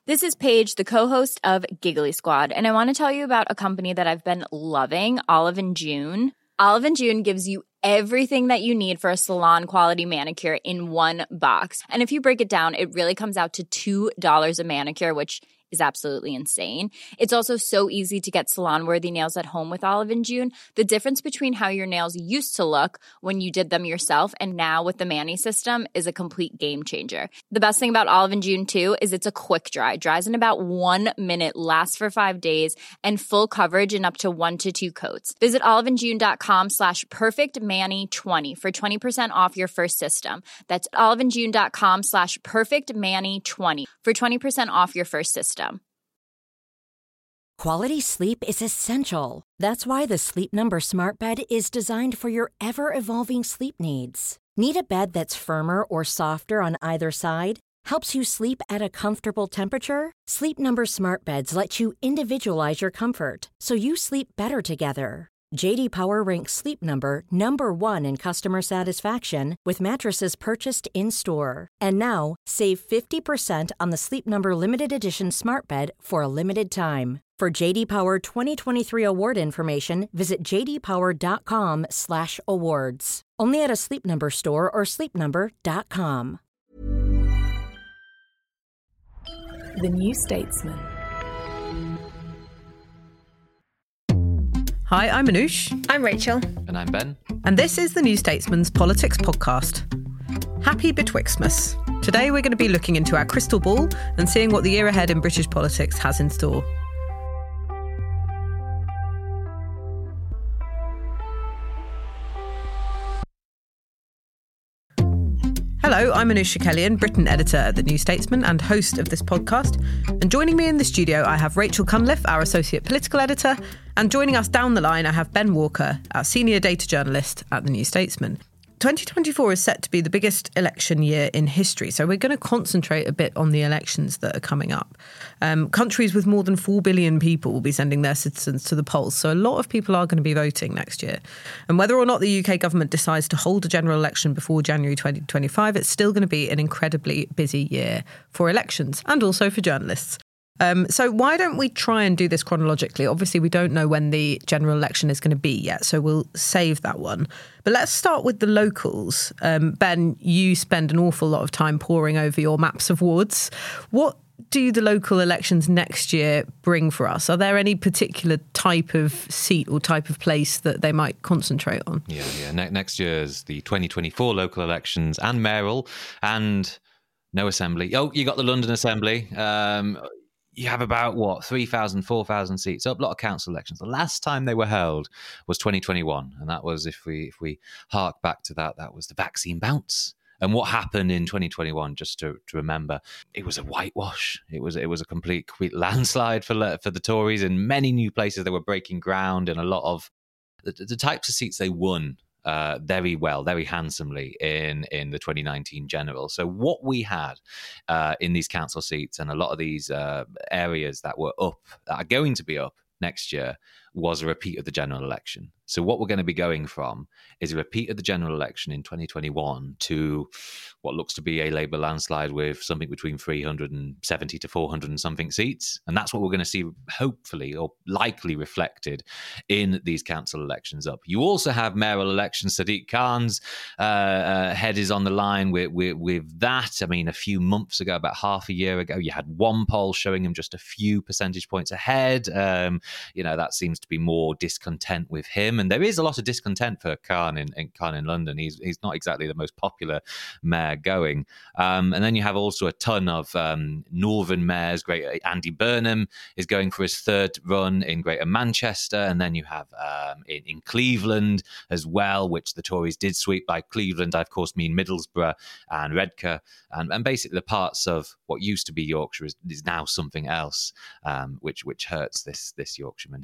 This is Paige, the co-host of Giggly Squad, and I want to tell you about a company that I've been loving, Olive and June. Olive and June gives you everything that you need for a salon-quality manicure in one box. And if you break it down, it really comes out to $2 a manicure, which is absolutely insane. It's also so easy to get salon-worthy nails at home with Olive and June. The difference between how your nails used to look when you did them yourself and now with the Mani system is a complete game changer. The best thing about Olive and June, too, is it's a quick dry. Dries in about 1 minute, lasts for 5 days, and full coverage in up to 1 to 2 coats. Visit oliveandjune.com/perfectmani20 for 20% off your first system. That's oliveandjune.com/perfectmani20 for 20% off your first system. Quality sleep is essential. That's why the Sleep Number Smart Bed is designed for your ever-evolving sleep needs. Need a bed that's firmer or softer on either side? Helps you sleep at a comfortable temperature? Sleep Number Smart Beds let you individualize your comfort, so you sleep better together. J.D. Power ranks Sleep Number number 1 in customer satisfaction with mattresses purchased in-store. And now, save 50% on the Sleep Number Limited Edition Smart Bed for a limited time. For J.D. Power 2023 award information, visit jdpower.com/awards. Only at a Sleep Number store or sleepnumber.com. The New Statesman. Hi, I'm Anoosh. I'm Rachel. And I'm Ben. And this is the New Statesman's Politics Podcast. Happy Betwixtmas. Today we're going to be looking into our crystal ball and seeing what the year ahead in British politics has in store. Hello, I'm Anoosh Chakelian, Britain editor at The New Statesman and host of this podcast. And joining me in the studio, I have Rachel Cunliffe, our associate political editor. And joining us down the line, I have Ben Walker, our senior data journalist at The New Statesman. 2024 is set to be the biggest election year in history, so we're going to concentrate a bit on the elections that are coming up. Countries with more than 4 billion people will be sending their citizens to the polls, so a lot of people are going to be voting next year. And whether or not the UK government decides to hold a general election before January 2025, it's still going to be an incredibly busy year for elections and also for journalists. So why don't we try and do this chronologically? Obviously, we don't know when the general election is going to be yet, so we'll save that one. But let's start with the locals. Ben, you spend an awful lot of time poring over your maps of wards. What do the local elections next year bring for us? Are there any particular type of seat or type of place that they might concentrate on? Yeah. Next year's the 2024 local elections and mayoral and no assembly. Oh, you got the London Assembly. You have about, 3,000, 4,000 seats up, a lot of council elections. The last time they were held was 2021. And that was, if we hark back to that, that was the vaccine bounce. And what happened in 2021, just to remember, it was a whitewash. It was a complete landslide for the Tories. In many new places, they were breaking ground, and a lot of the types of seats they won very well, very handsomely in the 2019 general. So what we had in these council seats and a lot of these areas that were up, that are going to be up next year, was a repeat of the general election. So what we're going to be going from is a repeat of the general election in 2021 to what looks to be a Labour landslide with something between 370 to 400 and something seats. And that's what we're going to see, hopefully, or likely reflected in these council elections up. You also have mayoral elections. Sadiq Khan's head is on the line with that. I mean, a few months ago, about half a year ago, you had one poll showing him just a few percentage points ahead. That seems to be more discontent with him. And there is a lot of discontent for Khan in London. He's not exactly the most popular mayor going. And then you have also a ton of northern mayors. Great Andy Burnham is going for his third run in Greater Manchester. And then you have in Cleveland as well, which the Tories did sweep. By Cleveland, I of course mean Middlesbrough and Redcar. And basically the parts of what used to be Yorkshire is now something else, which hurts this Yorkshireman here.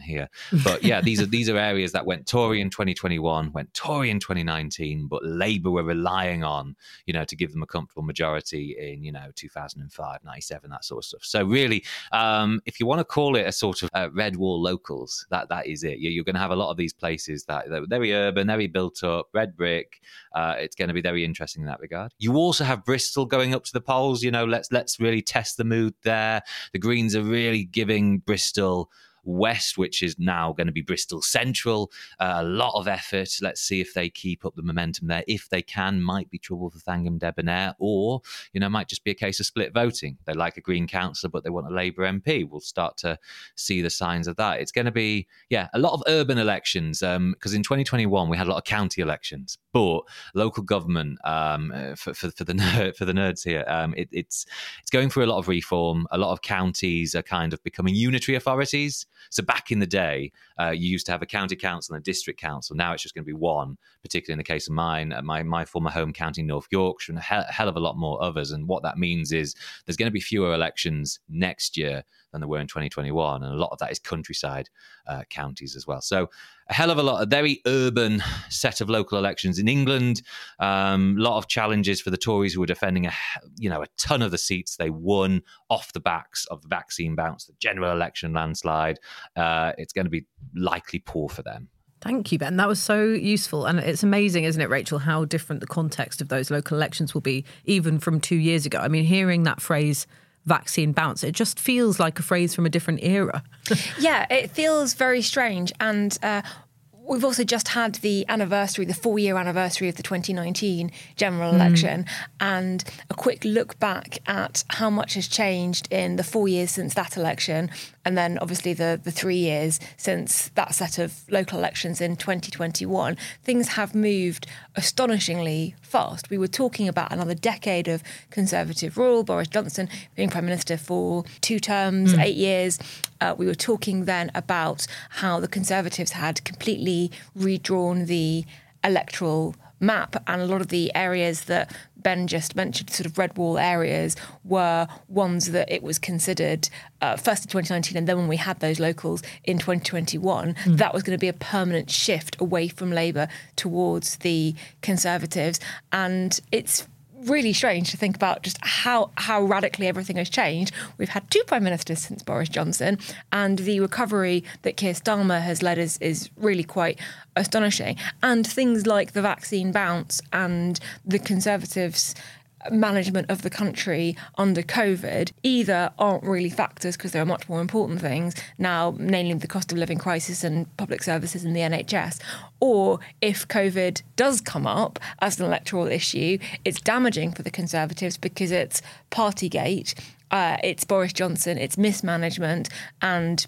But yeah, these are areas that went Tory in 2021, went Tory in 2019, but Labour were relying on, to give them a comfortable majority in, 2005, 97, that sort of stuff. So really, if you want to call it a sort of red wall locals, that is it. You're going to have a lot of these places that they're very urban, very built up, red brick. It's going to be very interesting in that regard. You also have Bristol going up to the polls. Let's really test the mood there. The Greens are really giving Bristol West, which is now going to be Bristol Central, a lot of effort. Let's see if they keep up the momentum there. If they can, might be trouble for Thangam Debonair, or might just be a case of split voting. They like a Green councillor, but they want a Labour MP. We'll start to see the signs of that. It's going to be a lot of urban elections, because in 2021 we had a lot of county elections, but local government, for the nerds here, it's going through a lot of reform. A lot of counties are kind of becoming unitary authorities. So back in the day, you used to have a county council and a district council. Now it's just going to be one, particularly in the case of mine, my former home county, North Yorkshire, and a hell of a lot more others. And what that means is there's going to be fewer elections next year than there were in 2021. And a lot of that is countryside counties as well. So a hell of a very urban set of local elections in England. A lot of challenges for the Tories, who were defending a ton of the seats they won off the backs of the vaccine bounce, the general election landslide. It's going to be likely poor for them. Thank you, Ben. That was so useful. And it's amazing, isn't it, Rachel, how different the context of those local elections will be, even from 2 years ago. I mean, hearing that phrase, vaccine bounce, it just feels like a phrase from a different era. Yeah, it feels very strange. And we've also just had the 4-year anniversary of the 2019 general election, and a quick look back at how much has changed in the 4 years since that election, and then obviously the 3 years since that set of local elections in 2021. Things have moved astonishingly fast. We were talking about another decade of Conservative rule, Boris Johnson being Prime Minister for 2 terms, 8 years. We were talking then about how the Conservatives had completely redrawn the electoral map, and a lot of the areas that Ben just mentioned, sort of red wall areas, were ones that it was considered first in 2019, and then when we had those locals in 2021, that was going to be a permanent shift away from Labour towards the Conservatives. And it's really strange to think about just how radically everything has changed. We've had 2 prime ministers since Boris Johnson, and the recovery that Keir Starmer has led is really quite astonishing. And things like the vaccine bounce and the Conservatives' management of the country under COVID either aren't really factors, because there are much more important things now, namely the cost of living crisis and public services in the NHS, or if COVID does come up as an electoral issue, it's damaging for the Conservatives because it's Partygate, it's Boris Johnson, it's mismanagement, and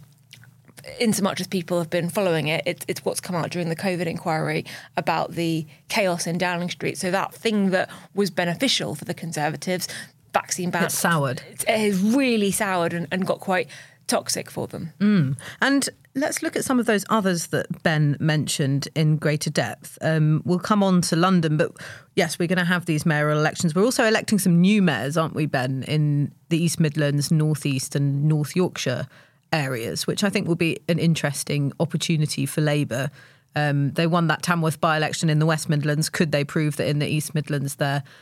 in so much as people have been following it, it's what's come out during the COVID inquiry about the chaos in Downing Street. So that thing that was beneficial for the Conservatives, vaccine ban, it's soured. It has really soured and got quite toxic for them. And let's look at some of those others that Ben mentioned in greater depth. We'll come on to London, but yes, we're going to have these mayoral elections. We're also electing some new mayors, aren't we, Ben, in the East Midlands, North East and North Yorkshire areas, which I think will be an interesting opportunity for Labour. They won that Tamworth by-election in the West Midlands. Could they prove that in the East Midlands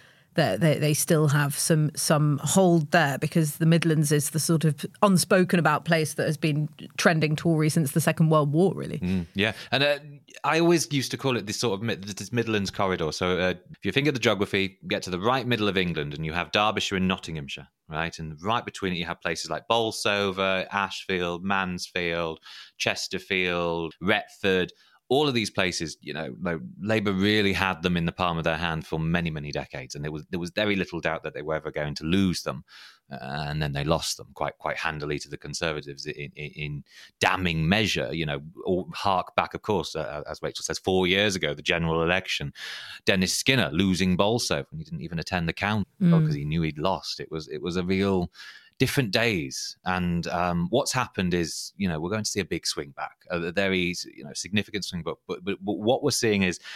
they still have some hold there, because the Midlands is the sort of unspoken about place that has been trending Tory since the Second World War, really. Yeah, and I always used to call it this sort of this Midlands corridor. So if you think of the geography, get to the right middle of England and you have Derbyshire and Nottinghamshire, right? And right between it you have places like Bolsover, Ashfield, Mansfield, Chesterfield, Retford. All of these places, Labour really had them in the palm of their hand for many, many decades, and there was very little doubt that they were ever going to lose them, and then they lost them quite handily to the Conservatives in damning measure. Or hark back, of course, as Rachel says, 4 years ago, the general election, Dennis Skinner losing Bolsover, and he didn't even attend the count because he knew he'd lost. It was a real different days, and what's happened is we're going to see a big swing back, a very significant swing back. But what we're seeing is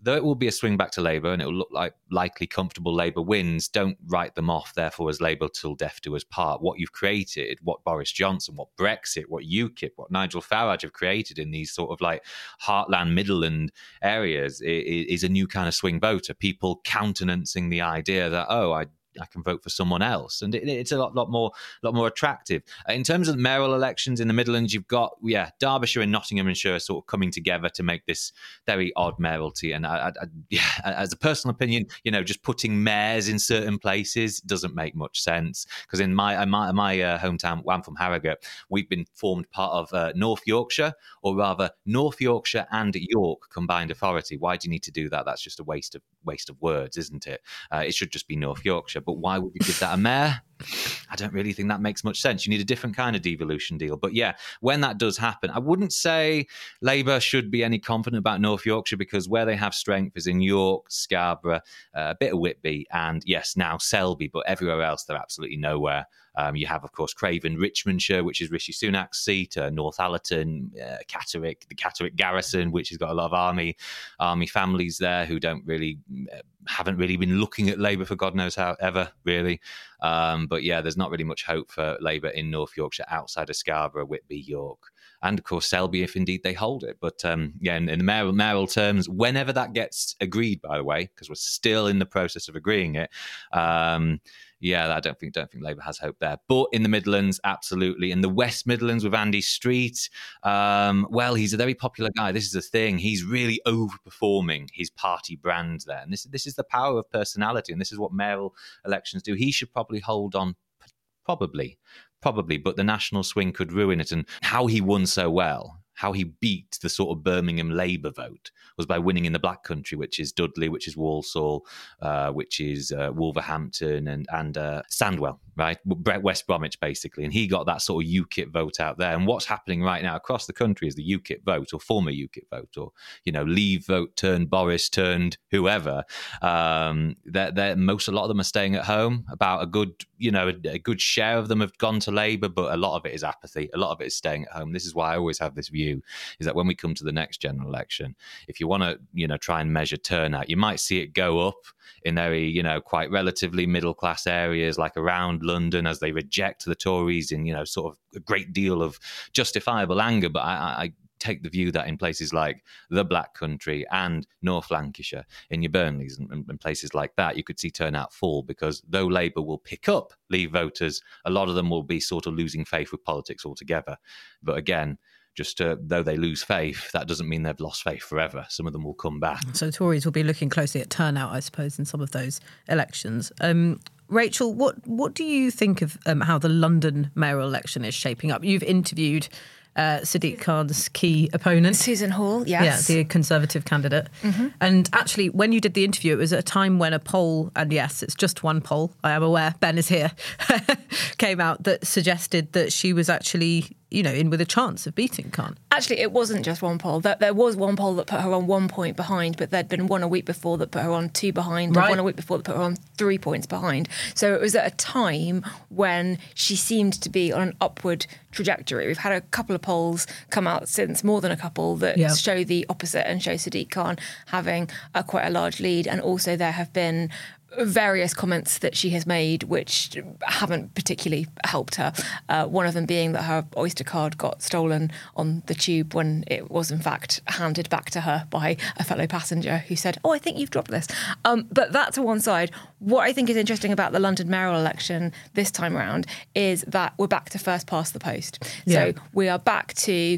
though it will be a swing back to Labour and it will look like likely comfortable Labour wins, don't write them off, therefore, as Labour till death do us part. What you've created, what Boris Johnson, what Brexit, what UKIP, what Nigel Farage have created in these sort of like heartland, Midland areas is a new kind of swing voter. People countenancing the idea that, I can vote for someone else, and it's a lot more attractive. In terms of mayoral elections in the Midlands, you've got Derbyshire and Nottinghamshire sort of coming together to make this very odd mayoralty. And as a personal opinion, just putting mayors in certain places doesn't make much sense, because in my hometown, I'm from Harrogate, we've been formed part of North Yorkshire, or rather North Yorkshire and York combined authority. Why do you need to do that? That's just a waste of words, isn't it? It should just be North Yorkshire. But why would you give that a mayor? I don't really think that makes much sense. You need a different kind of devolution deal. But yeah, when that does happen, I wouldn't say Labour should be any confident about North Yorkshire, because where they have strength is in York, Scarborough, a bit of Whitby, and yes, now Selby, but everywhere else they're absolutely nowhere. You have, of course, Craven, Richmondshire, which is Rishi Sunak's seat, Northallerton, Catterick, the Catterick Garrison, which has got a lot of army families there who haven't really been looking at Labour for God knows how ever, really. But yeah, there's not really much hope for Labour in North Yorkshire outside of Scarborough, Whitby, York, and of course Selby, if indeed they hold it. But in the mayoral terms, whenever that gets agreed, by the way, because we're still in the process of agreeing it, I don't think Labour has hope there. But in the Midlands, absolutely. In the West Midlands with Andy Street, he's a very popular guy. This is the thing. He's really overperforming his party brand there. And this is the power of personality, and this is what mayoral elections do. He should probably hold on, probably, but the national swing could ruin it. And how he won so well, how he beat the sort of Birmingham Labour vote, was by winning in the Black Country, which is Dudley, which is Walsall, which is Wolverhampton and Sandwell, right? West Bromwich, basically. And he got that sort of UKIP vote out there. And what's happening right now across the country is the UKIP vote, or former UKIP vote, or, Leave vote turned Boris turned whoever. A lot of them are staying at home. About a good share of them have gone to Labour, but a lot of it is apathy. A lot of it is staying at home. This is why I always have this view, is that when we come to the next general election, if you want to, try and measure turnout, you might see it go up in very, quite relatively middle class areas like around London, as they reject the Tories in, sort of a great deal of justifiable anger. But I take the view that in places like the Black Country and North Lancashire, in your Burnleys and places like that, you could see turnout fall, because though Labour will pick up Leave voters, a lot of them will be sort of losing faith with politics altogether. But again, though they lose faith, that doesn't mean they've lost faith forever. Some of them will come back. So Tories will be looking closely at turnout, I suppose, in some of those elections. Rachel, what do you think of how the London mayoral election is shaping up? You've interviewed Sadiq Khan's key opponent, Susan Hall, yes. Yeah, the Conservative candidate. Mm-hmm. And actually, when you did the interview, it was at a time when a poll, and yes, it's just one poll, I am aware, Ben is here, came out that suggested that she was actually, in with a chance of beating Khan. Actually, it wasn't just one poll. There was one poll that put her on 1 point behind, but there'd been one a week before that put her on 2 behind, right, and one a week before that put her on 3 points behind. So it was at a time when she seemed to be on an upward trajectory. We've had a couple of polls come out since, more than a couple, that show the opposite and show Sadiq Khan having quite a large lead. And also there have been various comments that she has made which haven't particularly helped her. One of them being that her Oyster card got stolen on the tube when it was in fact handed back to her by a fellow passenger who said, "Oh, I think you've dropped this." But that's to one side. What I think is interesting about the London mayoral election this time around is that we're back to first past the post. So we are back to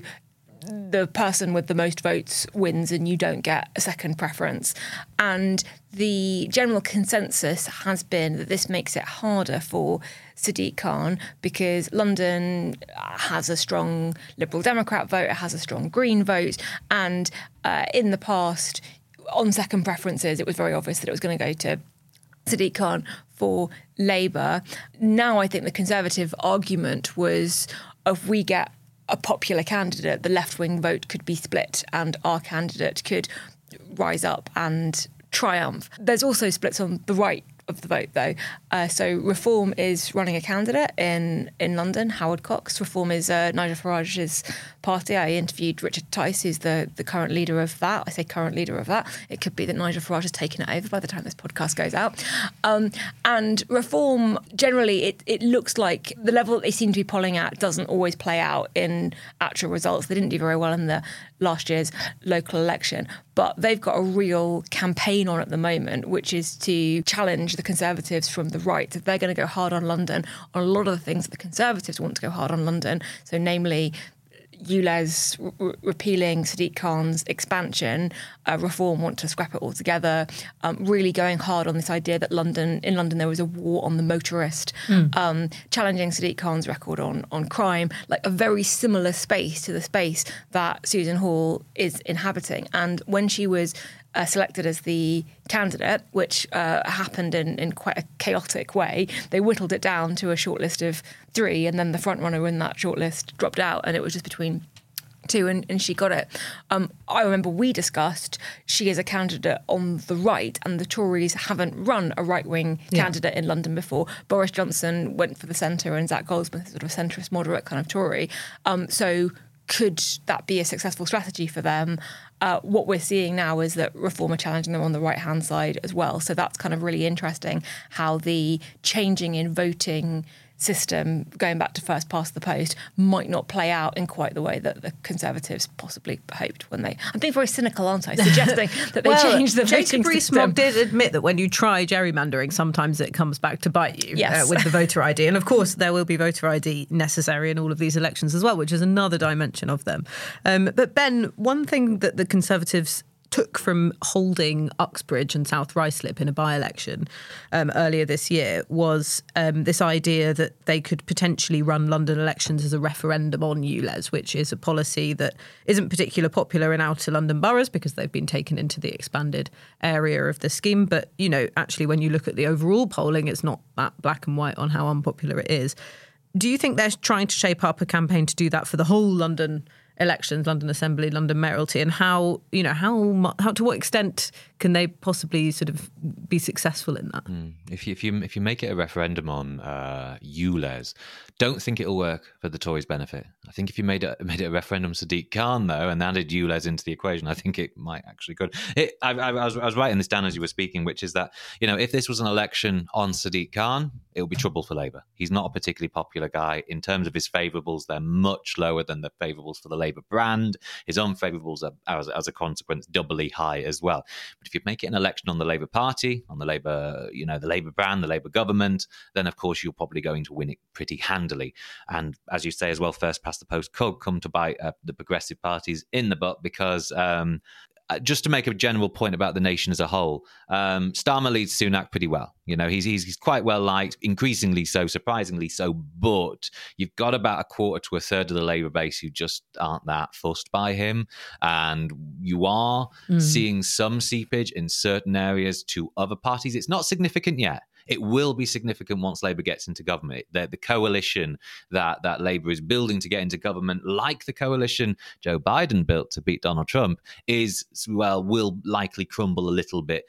the person with the most votes wins and you don't get a second preference. And the general consensus has been that this makes it harder for Sadiq Khan because London has a strong Liberal Democrat vote, it has a strong Green vote, and in the past, on second preferences, it was very obvious that it was going to go to Sadiq Khan for Labour. Now I think the Conservative argument was, if we get a popular candidate, the left-wing vote could be split and our candidate could rise up and triumph. There's also splits on the right of the vote, though. So Reform is running a candidate in London, Howard Cox. Reform is Nigel Farage's party. I interviewed Richard Tice, who's the current leader of that. I say current leader of that. It could be that Nigel Farage has taken it over by the time this podcast goes out. And Reform, generally, it looks like the level that they seem to be polling at doesn't always play out in actual results. They didn't do very well in the last year's local election, but they've got a real campaign on at the moment, which is to challenge the Conservatives from the right. So they're going to go hard on London on a lot of the things that the Conservatives want to go hard on London. So namely, ULEZ repealing Sadiq Khan's expansion, Reform want to scrap it all together, really going hard on this idea that in London there was a war on the motorist, challenging Sadiq Khan's record on crime, like a very similar space to the space that Susan Hall is inhabiting. And when she was selected as the candidate, which happened in quite a chaotic way, they whittled it down to a shortlist of 3, and then the front runner in that shortlist dropped out, and it was just between 2, and she got it. I remember we discussed she is a candidate on the right, and the Tories haven't run a right-wing candidate in London before. Boris Johnson went for the centre, and Zach Goldsmith is sort of a centrist, moderate kind of Tory. So could that be a successful strategy for them? What we're seeing now is that Reform are challenging them on the right-hand side as well. So that's kind of really interesting, how the changing in voting system, going back to first past the post, might not play out in quite the way that the Conservatives possibly hoped when they... I'm being very cynical, aren't I? Suggesting that they changed the voting Jacob system. Rees-Mogg did admit that when you try gerrymandering, sometimes it comes back to bite you with the voter ID. And of course, there will be voter ID necessary in all of these elections as well, which is another dimension of them. But Ben, one thing that the Conservatives took from holding Uxbridge and South Ruislip in a by-election earlier this year was this idea that they could potentially run London elections as a referendum on ULEZ, which is a policy that isn't particularly popular in outer London boroughs because they've been taken into the expanded area of the scheme. But, you know, actually, when you look at the overall polling, it's not that black and white on how unpopular it is. Do you think they're trying to shape up a campaign to do that for the whole London elections, London Assembly, London mayoralty, and how to what extent can they possibly sort of be successful in that? If you make it a referendum on ULEZ, don't think it'll work for the Tories' benefit. I think if you made it a referendum Sadiq Khan though, and added ULEZ into the equation, I think it might actually could. I was writing this down as you were speaking, which is that, you know, if this was an election on Sadiq Khan, it would be trouble for Labour. He's not a particularly popular guy. In terms of his favourables, they're much lower than the favourables for the Labour brand. His unfavourables are, as a consequence, doubly high as well. But if you make it an election on the Labour Party, on the Labour, the Labour brand, the Labour government, then of course you're probably going to win it pretty handily. And as you say as well, first past the post could come to bite the progressive parties in the butt because just to make a general point about the nation as a whole, Starmer leads Sunak pretty well. You know, he's quite well liked, increasingly so, surprisingly so. But you've got about a quarter to a third of the Labour base who just aren't that fussed by him, and you are seeing some seepage in certain areas to other parties. It's not significant yet. It will be significant once Labour gets into government. The coalition that Labour is building to get into government, like the coalition Joe Biden built to beat Donald Trump, will likely crumble a little bit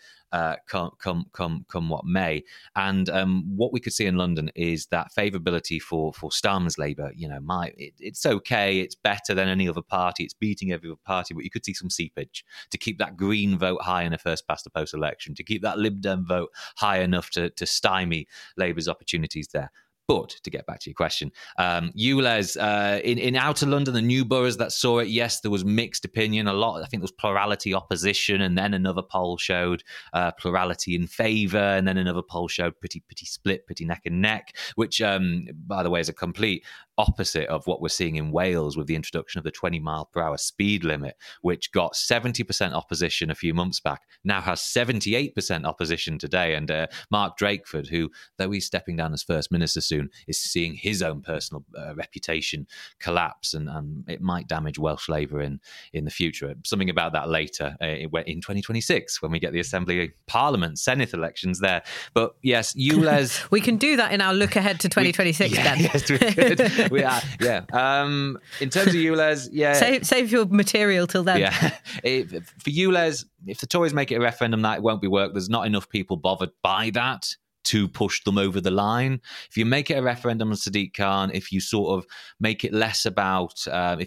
come what may. And what we could see in London is that favourability for Starmer's Labour, it's okay, it's better than any other party, it's beating every other party, but you could see some seepage to keep that Green vote high in a first past the post election, to keep that Lib Dem vote high enough to stymie Labour's opportunities there. But to get back to your question, ULEZ, in outer London, the new boroughs that saw it, yes, there was mixed opinion. I think there was plurality opposition, and then another poll showed plurality in favour, and then another poll showed pretty split, pretty neck and neck, which, by the way, is a complete opposite of what we're seeing in Wales with the introduction of the 20-mile-per-hour speed limit, which got 70% opposition a few months back, now has 78% opposition today. And Mark Drakeford, who, though he's stepping down as First Minister soon, is seeing his own personal reputation collapse, and it might damage Welsh Labour in the future. Something about that later in 2026 when we get the Assembly, Parliament, Senate elections there. But yes, ULEZ... We can do that in our look ahead to 2026 then. Yes, we could. We are, yeah. In terms of ULEZ, yeah. Save your material till then. Yeah. For ULEZ, if the Tories make it a referendum, that won't be work. There's not enough people bothered by that to push them over the line. If you make it a referendum on Sadiq Khan, if you sort of make it less about,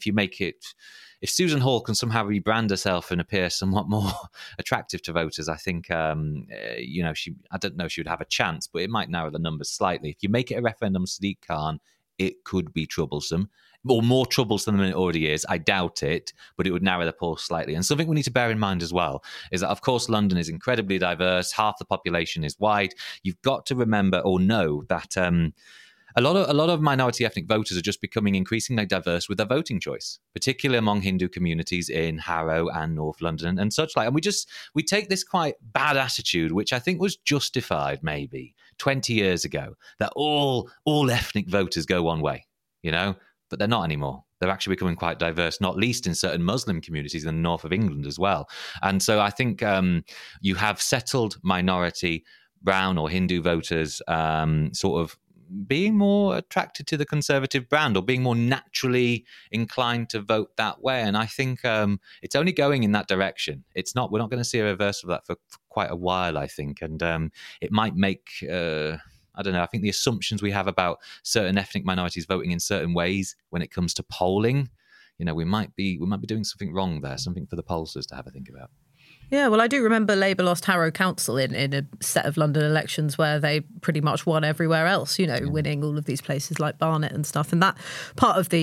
if Susan Hall can somehow rebrand herself and appear somewhat more attractive to voters, I think, I don't know if she would have a chance, but it might narrow the numbers slightly. If you make it a referendum on Sadiq Khan, it could be troublesome, or more troublesome than it already is. I doubt it, but it would narrow the poll slightly. And something we need to bear in mind as well is that, of course, London is incredibly diverse. Half the population is white. You've got to remember or know that a lot of minority ethnic voters are just becoming increasingly diverse with their voting choice, particularly among Hindu communities in Harrow and North London and such like. And we take this quite bad attitude, which I think was justified maybe 20 years ago, that all ethnic voters go one way, but they're not anymore. They're actually becoming quite diverse, not least in certain Muslim communities in the north of England as well. And so I think you have settled minority brown or Hindu voters sort of being more attracted to the Conservative brand, or being more naturally inclined to vote that way. And I think it's only going in that direction. We're not going to see a reversal of that for quite a while, I think. And it might make, I don't know, I think the assumptions we have about certain ethnic minorities voting in certain ways when it comes to polling, we might be doing something wrong there, something for the pollsters to have a think about. Yeah, well, I do remember Labour lost Harrow Council in a set of London elections where they pretty much won everywhere else, winning all of these places like Barnet and stuff. And that part of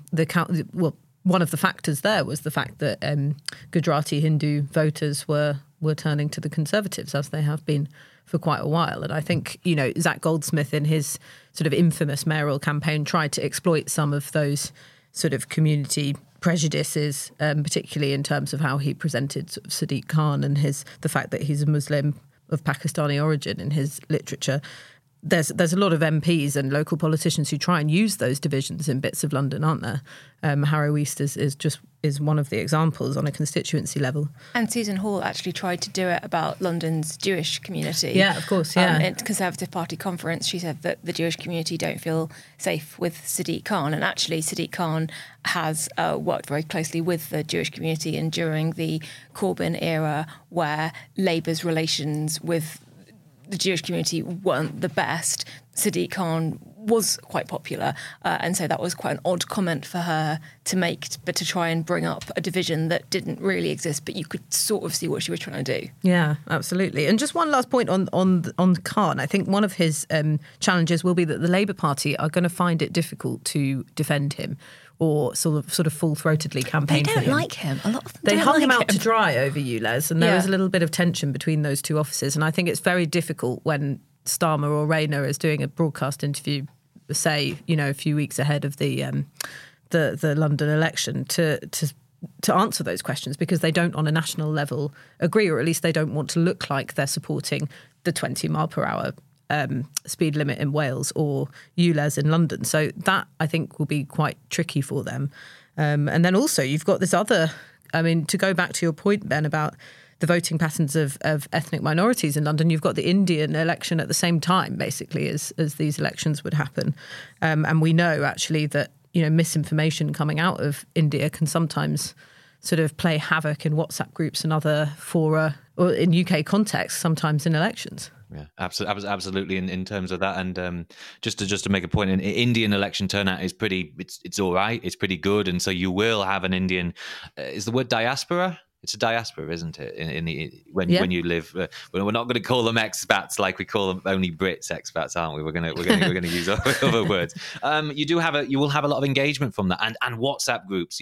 one of the factors there was the fact that Gujarati Hindu voters were turning to the Conservatives, as they have been for quite a while. And I think, Zach Goldsmith in his sort of infamous mayoral campaign tried to exploit some of those sort of community prejudices, particularly in terms of how he presented sort of Sadiq Khan and the fact that he's a Muslim of Pakistani origin in his literature. There's a lot of MPs and local politicians who try and use those divisions in bits of London, aren't there? Harrow East is one of the examples on a constituency level. And Susan Hall actually tried to do it about London's Jewish community. Yeah, of course, yeah. At the Conservative Party conference, she said that the Jewish community don't feel safe with Sadiq Khan. And actually, Sadiq Khan has worked very closely with the Jewish community. And during the Corbyn era, where Labour's relations with the Jewish community weren't the best, Sadiq Khan was quite popular. And so that was quite an odd comment for her to make, but to try and bring up a division that didn't really exist, but you could sort of see what she was trying to do. Yeah, absolutely. And just one last point on Khan. I think one of his challenges will be that the Labour Party are going to find it difficult to defend him or sort of full-throatedly campaign for him. They don't like him. A lot of them They don't hung like him out to dry over you, Les, and there Yeah. is a little bit of tension between those two offices. And I think it's very difficult when Starmer or Rayner is doing a broadcast interview, say, a few weeks ahead of the London election, to answer those questions, because they don't on a national level agree, or at least they don't want to look like they're supporting the 20 mile per hour speed limit in Wales or ULEZ in London. So that, I think, will be quite tricky for them. And then also you've got this other, to go back to your point, Ben, about the voting patterns of ethnic minorities in London, you've got the Indian election at the same time, basically, as these elections would happen. And we know, actually, that, misinformation coming out of India can sometimes sort of play havoc in WhatsApp groups and other fora, or in UK context, sometimes in elections. Yeah, absolutely. In terms of that, and just to make a point, an Indian election turnout is it's all right. It's pretty good, and so you will have an Indian. Is the word diaspora? It's a diaspora, isn't it? When you live, we're not going to call them expats like we call them only Brits expats, aren't we? We're going to use other words. You will have a lot of engagement from that, and WhatsApp groups.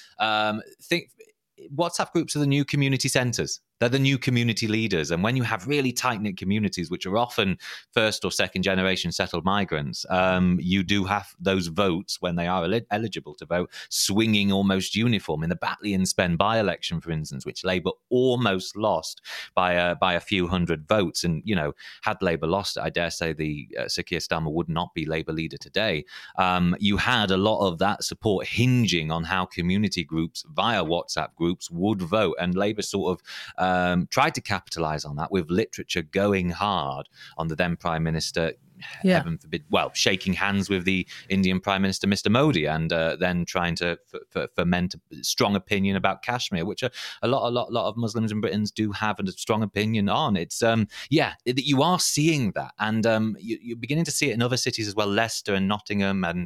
WhatsApp groups are the new community centres. They're the new community leaders. And when you have really tight-knit communities, which are often first or second generation settled migrants, you do have those votes, when they are eligible to vote, swinging almost uniform. In the Batley and Spen by-election, for instance, which Labour almost lost by a few hundred votes. And, had Labour lost it, I dare say Sir Keir Starmer would not be Labour leader today. You had a lot of that support hinging on how community groups via WhatsApp groups would vote. And Labour sort of tried to capitalise on that with literature going hard on the then Prime Minister, heaven forbid, shaking hands with the Indian Prime Minister, Mr. Modi, and then trying to foment a strong opinion about Kashmir, which a lot of Muslims in Britain do have a strong opinion on. It's you are seeing that, and you're beginning to see it in other cities as well, Leicester and Nottingham, and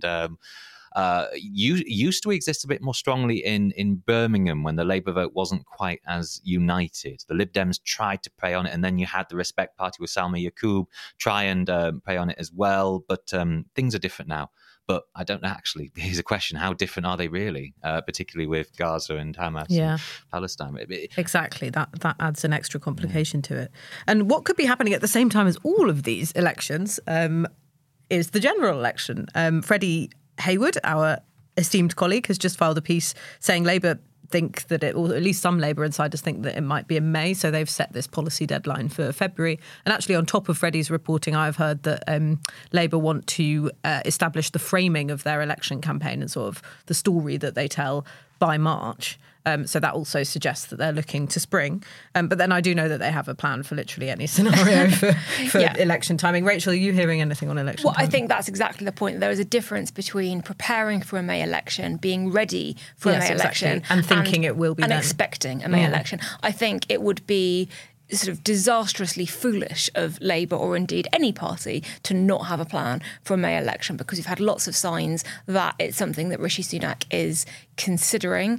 used to exist a bit more strongly in Birmingham when the Labour vote wasn't quite as united. The Lib Dems tried to prey on it, and then you had the Respect Party with Salma Yaqub try and prey on it as well. But things are different now. But I don't know, actually, here's a question: how different are they really, particularly with Gaza and Hamas and Palestine? Exactly, that adds an extra complication to it. And what could be happening at the same time as all of these elections is the general election. Freddie Hayward, our esteemed colleague, has just filed a piece saying Labour think that or at least some Labour insiders think that it might be in May, so they've set this policy deadline for February. And actually, on top of Freddie's reporting, I've heard that Labour want to establish the framing of their election campaign and sort of the story that they tell by March. So that also suggests that they're looking to spring. But then I do know that they have a plan for literally any scenario for election timing. Rachel, are you hearing anything on election timing? I think that's exactly the point. There is a difference between preparing for a May election, being ready for a May election, and thinking it will be and then. Expecting a May election. I think it would be sort of disastrously foolish of Labour, or indeed any party, to not have a plan for a May election, because you've had lots of signs that it's something that Rishi Sunak is considering.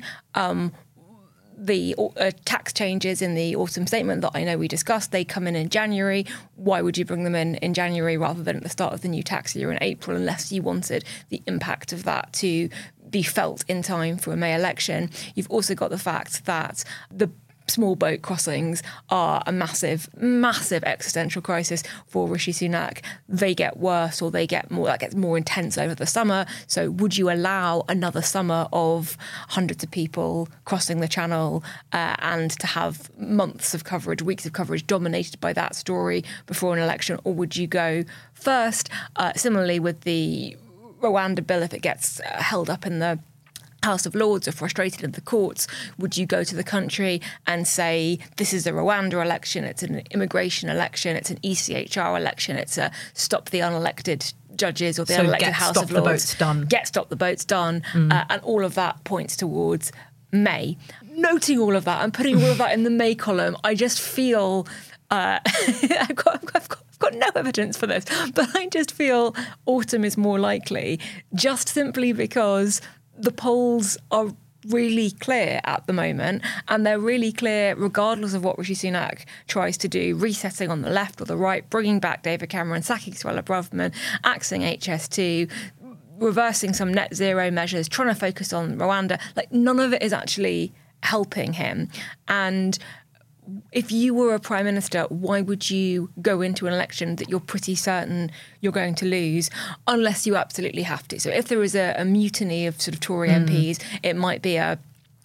The tax changes in the autumn statement that I know we discussed, they come in January. Why would you bring them in January rather than at the start of the new tax year in April, unless you wanted the impact of that to be felt in time for a May election? You've also got the fact that the small boat crossings are a massive, massive existential crisis for Rishi Sunak. They get worse, or they get more, that gets more intense over the summer. So would you allow another summer of hundreds of people crossing the channel and to have months of coverage, weeks of coverage dominated by that story before an election? Or would you go first? Similarly with the Rwanda bill, if it gets held up in the House of Lords or frustrated in the courts, would you go to the country and say, this is a Rwanda election, it's an immigration election, it's an ECHR election, it's a stop the unelected judges or the unelected House of Lords. Get stop the boats done. And all of that points towards May. Noting all of that and putting all of that in the May column, I just feel I've got no evidence for this, but I just feel autumn is more likely, just simply because the polls are really clear at the moment, and they're really clear regardless of what Rishi Sunak tries to do, resetting on the left or the right, bringing back David Cameron, sacking Suella Braverman, axing HS2, reversing some net zero measures, trying to focus on Rwanda. Like, none of it is actually helping him. And if you were a prime minister, why would you go into an election that you're pretty certain you're going to lose, unless you absolutely have to? So if there is a mutiny of sort of Tory MPs, it might be I'm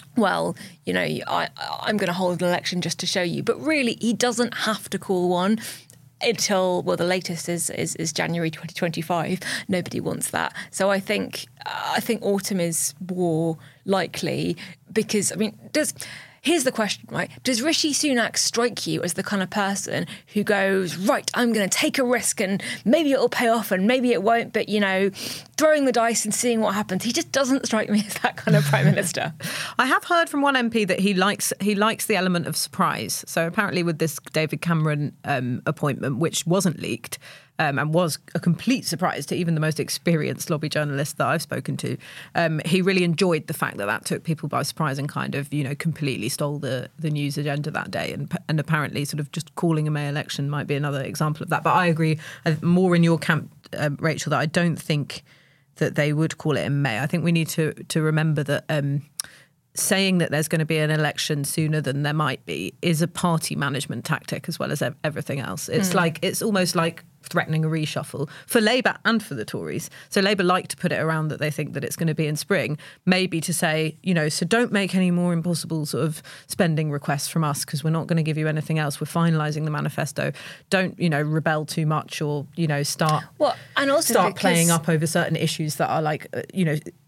going to hold an election just to show you. But really, he doesn't have to call one until, the latest is January 2025. Nobody wants that. So I think autumn is more likely because, here's the question, right? Does Rishi Sunak strike you as the kind of person who goes, right, I'm going to take a risk and maybe it'll pay off and maybe it won't, but, throwing the dice and seeing what happens? He just doesn't strike me as that kind of prime minister. I have heard from one MP that he likes the element of surprise. So apparently with this David Cameron appointment, which wasn't leaked, and was a complete surprise to even the most experienced lobby journalist that I've spoken to. He really enjoyed the fact that took people by surprise and kind of, completely stole the news agenda that day. And apparently sort of just calling a May election might be another example of that. But I agree more in your camp, Rachel, that I don't think that they would call it in May. I think we need to remember that saying that there's going to be an election sooner than there might be is a party management tactic as well as everything else. It's almost like threatening a reshuffle for Labour and for the Tories. So Labour like to put it around that they think that it's going to be in spring, maybe to say, so don't make any more impossible sort of spending requests from us because we're not going to give you anything else. We're finalising the manifesto. Don't, rebel too much or, start playing up over certain issues that are like,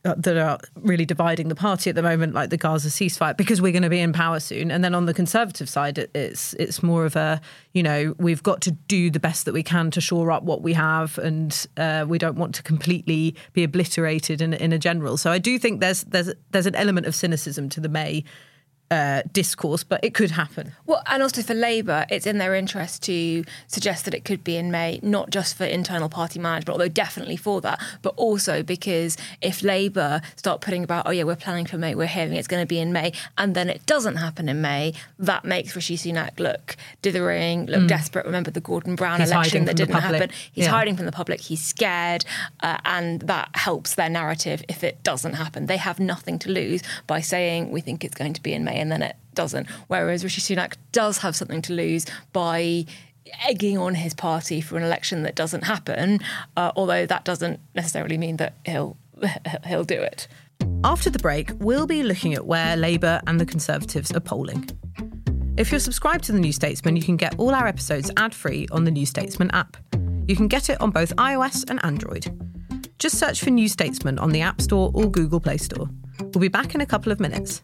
that are really dividing the party at the moment, like the Gaza ceasefire, because we're going to be in power soon. And then on the Conservative side, it's more of a, we've got to do the best that we can to shore up what we have, and we don't want to completely be obliterated in a general. So I do think there's an element of cynicism to the May discourse, but it could happen. Well, and also for Labour, it's in their interest to suggest that it could be in May, not just for internal party management, although definitely for that, but also because if Labour start putting about, we're planning for May, we're hearing it's going to be in May, and then it doesn't happen in May, that makes Rishi Sunak look dithering, look desperate. Remember the Gordon Brown election that didn't happen. He's hiding from the public, he's scared, and that helps their narrative if it doesn't happen. They have nothing to lose by saying we think it's going to be in May, and then it doesn't. Whereas Rishi Sunak does have something to lose by egging on his party for an election that doesn't happen, although that doesn't necessarily mean that he'll do it. After the break, we'll be looking at where Labour and the Conservatives are polling. If you're subscribed to The New Statesman, you can get all our episodes ad-free on the New Statesman app. You can get it on both iOS and Android. Just search for New Statesman on the App Store or Google Play Store. We'll be back in a couple of minutes.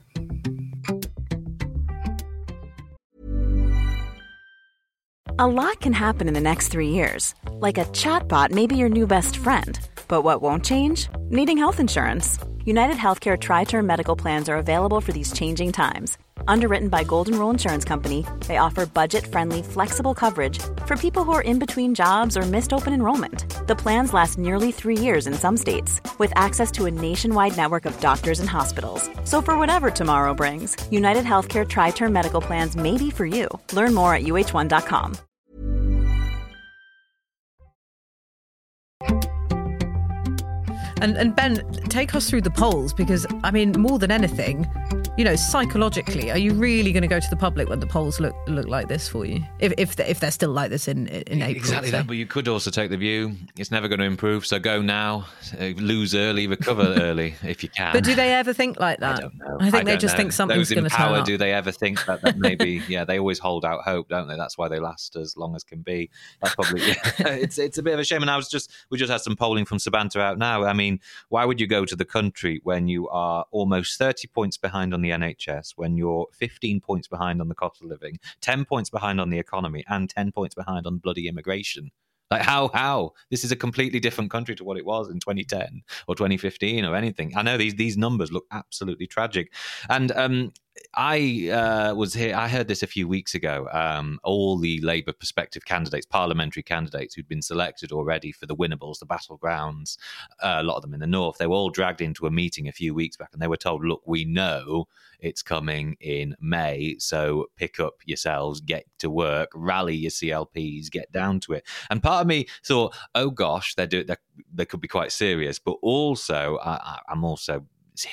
A lot can happen in the next 3 years. Like a chatbot may be your new best friend. But what won't change? Needing health insurance. United Healthcare Tri-Term Medical Plans are available for these changing times. Underwritten by Golden Rule Insurance Company, they offer budget-friendly, flexible coverage for people who are in between jobs or missed open enrollment. The plans last nearly 3 years in some states, with access to a nationwide network of doctors and hospitals. So for whatever tomorrow brings, United Healthcare Tri-Term Medical Plans may be for you. Learn more at uh1.com. And Ben, take us through the polls, because, I mean, more than anything, psychologically, are you really going to go to the public when the polls look like this for you? If they're still like this in April. Exactly that, but you could also take the view it's never going to improve, so go now, lose early, recover early if you can. But do they ever think like that? I don't know. I think they just think something's going to turn up. Those in power, do they ever think that maybe, they always hold out hope, don't they? That's why they last as long as can be. That's probably, it's a bit of a shame. And we just had some polling from Sabanta out now. I mean, why would you go to the country when you are almost 30 points behind on the NHS, when you're 15 points behind on the cost of living, 10 points behind on the economy, and 10 points behind on bloody immigration? Like, how? This is a completely different country to what it was in 2010 or 2015 or anything. I know these numbers look absolutely tragic. And I was here. I heard this a few weeks ago. All the Labour prospective candidates, parliamentary candidates who'd been selected already for the winnables, the battlegrounds, a lot of them in the north, they were all dragged into a meeting a few weeks back, and they were told, look, we know it's coming in May, so pick up yourselves, get to work, rally your CLPs, get down to it. And part of me thought, oh gosh, they could be quite serious. But also, I'm also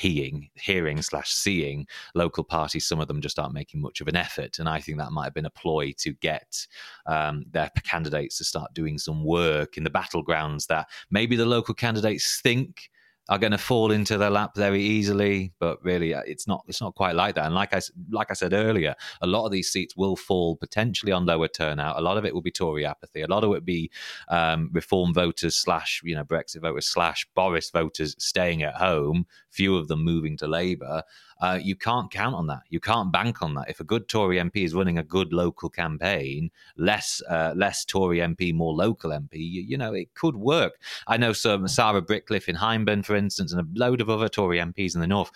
hearing/seeing local parties, some of them just aren't making much of an effort. And I think that might have been a ploy to get their candidates to start doing some work in the battlegrounds that maybe the local candidates think are going to fall into their lap very easily, but really it's not quite like that. And like I said earlier, a lot of these seats will fall potentially on lower turnout. A lot of it will be Tory apathy. A lot of it will be Reform voters / Brexit voters / Boris voters staying at home, few of them moving to Labour. You can't count on that. You can't bank on that. If a good Tory MP is running a good local campaign, less Tory MP, more local MP, it could work. I know some Sarah Brickcliffe in Hyndburn, for instance, and a load of other Tory MPs in the north.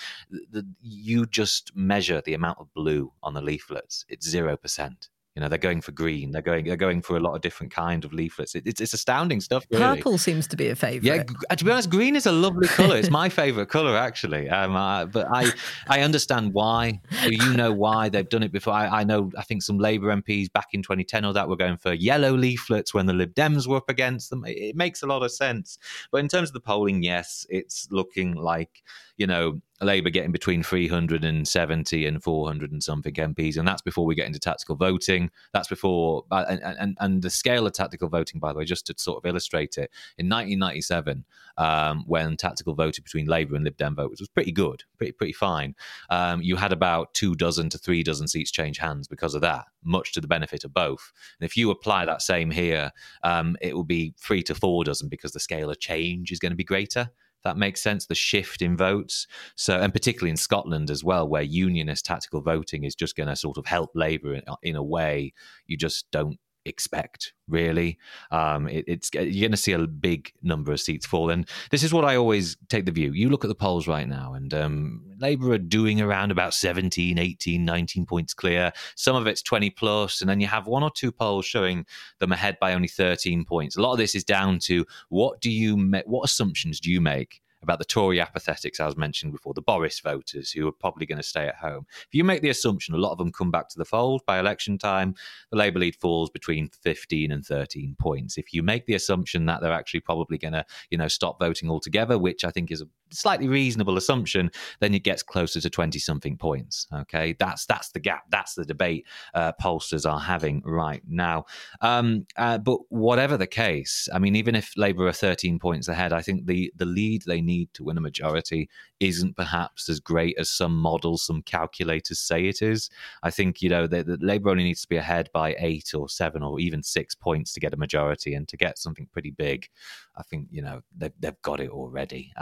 You just measure the amount of blue on the leaflets. It's 0%. They're going for green. They're going for a lot of different kind of leaflets. It's astounding stuff, really. Purple seems to be a favourite. Yeah, to be honest, green is a lovely colour. It's my favourite colour, actually. But I understand why. You know why they've done it before. I think some Labour MPs back in 2010 or that were going for yellow leaflets when the Lib Dems were up against them. It makes a lot of sense. But in terms of the polling, yes, it's looking like, Labour getting between 370 and 400 and something MPs, and that's before we get into tactical voting. That's before, and the scale of tactical voting, by the way, just to sort of illustrate it, in 1997, when tactical voting between Labour and Lib Dem voters was pretty good, pretty fine. You had about 2 dozen to 3 dozen seats change hands because of that, much to the benefit of both. And if you apply that same here, it will be 3 to 4 dozen because the scale of change is going to be greater. That makes sense. The shift in votes. So, and particularly in Scotland as well, where unionist tactical voting is just going to sort of help Labour in a way you just don't expect, really. You're going to see a big number of seats fall. And this is what I always take the view. You look at the polls right now, and Labour are doing around about 17, 18, 19 points clear. Some of it's 20 plus, and then you have one or two polls showing them ahead by only 13 points. A lot of this is down to what assumptions do you make about the Tory apathetics I was mentioning before, the Boris voters who are probably going to stay at home. If you make the assumption a lot of them come back to the fold by election time, the Labour lead falls between 15 and 13 points. If you make the assumption that they're actually probably going to, stop voting altogether, which I think is a slightly reasonable assumption, then it gets closer to 20-something points. Okay, that's the gap. That's the debate pollsters are having right now. But whatever the case, I mean, even if Labour are 13 points ahead, I think the lead they need to win a majority isn't perhaps as great as some models, some calculators say it is. I think, the Labour only needs to be ahead by 8 or 7 or even 6 points to get a majority, and to get something pretty big, I think, they've got it already.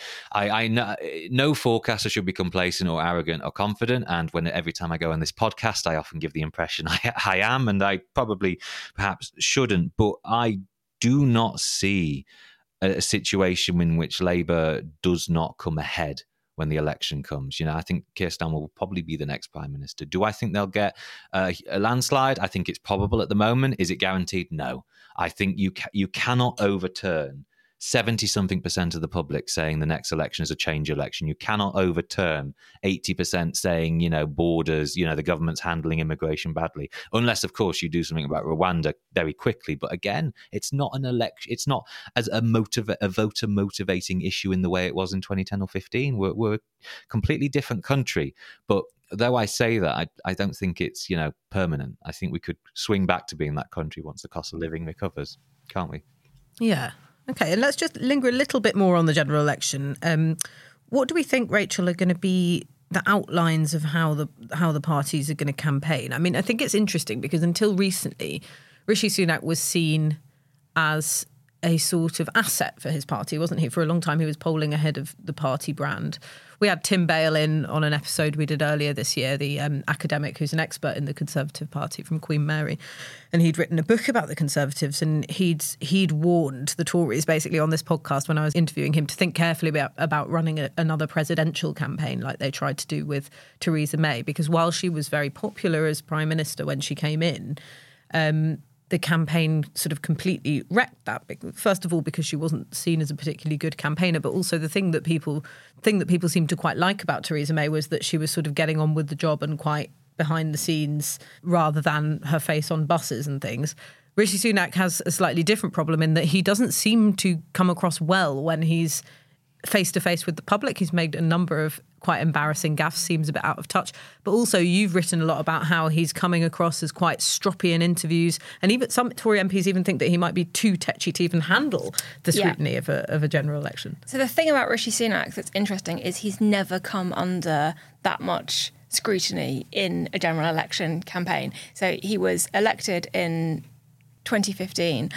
I know no forecaster should be complacent or arrogant or confident. And every time I go on this podcast, I often give the impression I am, and I probably perhaps shouldn't. But I do not see a situation in which Labour does not come ahead when the election comes. I think Keir Starmer will probably be the next Prime Minister. Do I think they'll get a landslide? I think it's probable at the moment. Is it guaranteed? No. I think you cannot overturn 70-something% of the public saying the next election is a change election. You cannot overturn 80% saying, borders, the government's handling immigration badly, unless, of course, you do something about Rwanda very quickly. But again, it's not an election. It's not as a voter motivating issue in the way it was in 2010 or 15. We're a completely different country. But though I say that, I don't think it's, permanent. I think we could swing back to being that country once the cost of living recovers, can't we? Yeah. Okay, and let's just linger a little bit more on the general election. What do we think, Rachel, are going to be the outlines of how the parties are going to campaign? I mean, I think it's interesting because until recently, Rishi Sunak was seen as a sort of asset for his party, wasn't he? For a long time, he was polling ahead of the party brand. We had Tim Bale in on an episode we did earlier this year, the academic who's an expert in the Conservative Party from Queen Mary. And he'd written a book about the Conservatives, and he'd warned the Tories basically on this podcast when I was interviewing him to think carefully about running another presidential campaign like they tried to do with Theresa May, because while she was very popular as Prime Minister when she came in, the campaign sort of completely wrecked that. First of all, because she wasn't seen as a particularly good campaigner, but also the thing that people seemed to quite like about Theresa May was that she was sort of getting on with the job and quite behind the scenes rather than her face on buses and things. Rishi Sunak has a slightly different problem in that he doesn't seem to come across well when he's face-to-face with the public. He's made a number of quite embarrassing gaffes, seems a bit out of touch. But also you've written a lot about how he's coming across as quite stroppy in interviews. And even some Tory MPs even think that he might be too tetchy to even handle the scrutiny of a general election. So the thing about Rishi Sunak that's interesting is he's never come under that much scrutiny in a general election campaign. So he was elected in 2015.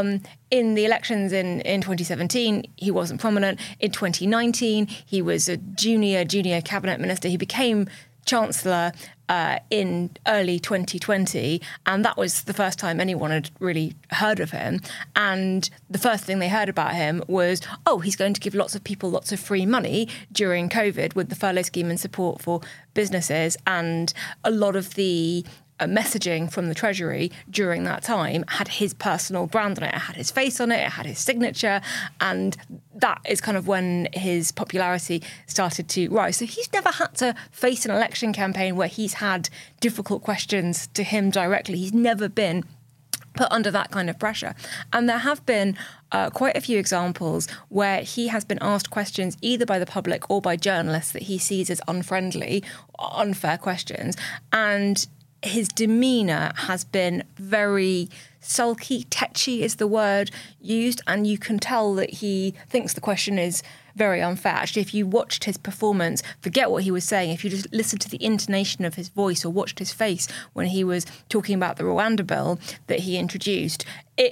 In the elections in 2017, he wasn't prominent. In 2019, he was a junior cabinet minister. He became chancellor in early 2020, and that was the first time anyone had really heard of him. And the first thing they heard about him was, he's going to give lots of people lots of free money during COVID with the furlough scheme and support for businesses. And a lot of the messaging from the Treasury during that time had his personal brand on it. It had his face on it. It had his signature. And that is kind of when his popularity started to rise. So he's never had to face an election campaign where he's had difficult questions to him directly. He's never been put under that kind of pressure. And there have been quite a few examples where he has been asked questions either by the public or by journalists that he sees as unfriendly, unfair questions. And his demeanour has been very sulky, tetchy is the word used, and you can tell that he thinks the question is very unfair. Actually, if you watched his performance, forget what he was saying, if you just listened to the intonation of his voice or watched his face when he was talking about the Rwanda bill that he introduced, it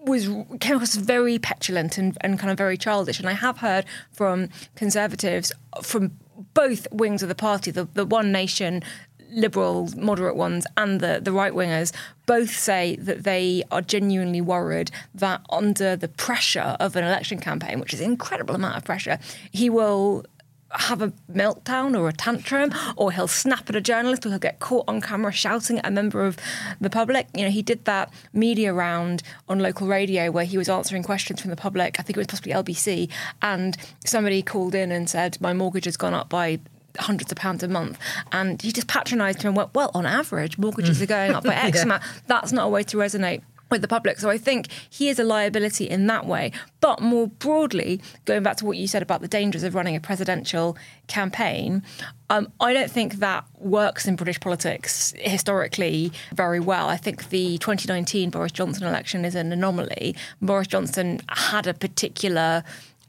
came across as very petulant and kind of very childish. And I have heard from Conservatives from both wings of the party, the One Nation liberal, moderate ones and the right-wingers, both say that they are genuinely worried that under the pressure of an election campaign, which is an incredible amount of pressure, he will have a meltdown or a tantrum, or he'll snap at a journalist, or he'll get caught on camera shouting at a member of the public. You know, he did that media round on local radio where he was answering questions from the public. I think it was possibly LBC, and somebody called in and said, my mortgage has gone up by hundreds of pounds a month, and he just patronised him and went, well, on average mortgages are going up by X amount. That's not a way to resonate with the public. So I think he is a liability in that way. But more broadly, going back to what you said about the dangers of running a presidential campaign, I don't think that works in British politics historically very well. I think the 2019 Boris Johnson election is an anomaly. Boris Johnson had a particular